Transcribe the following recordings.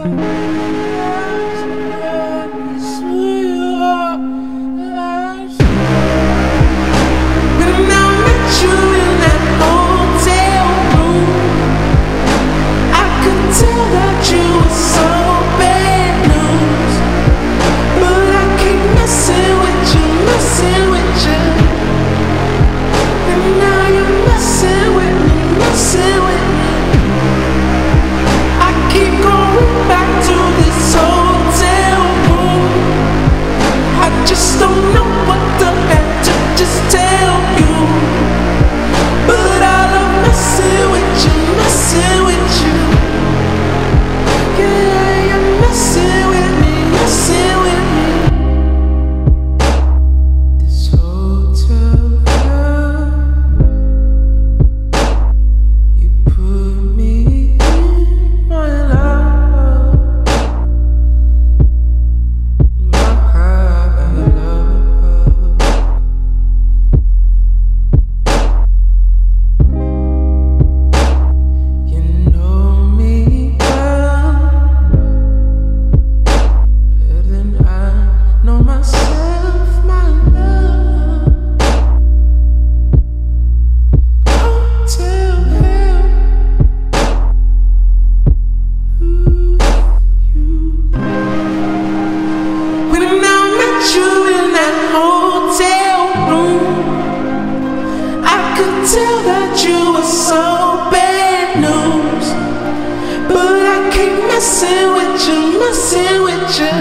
Tell that you were so bad news, but I keep messing with you,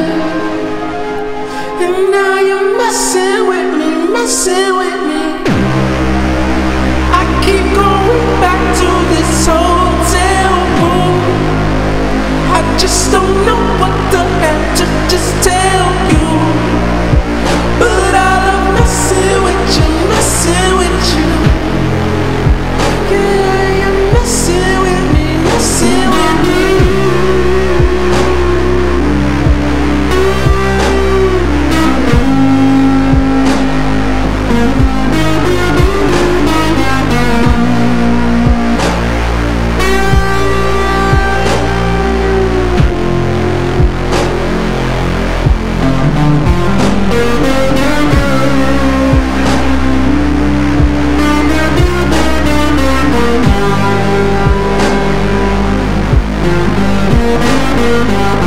and now you're messing with me. I keep going back to this hotel room. I just don't know what the hell to just tell you, but I love messing with you. Yeah, you're messing with me. We'll be right back.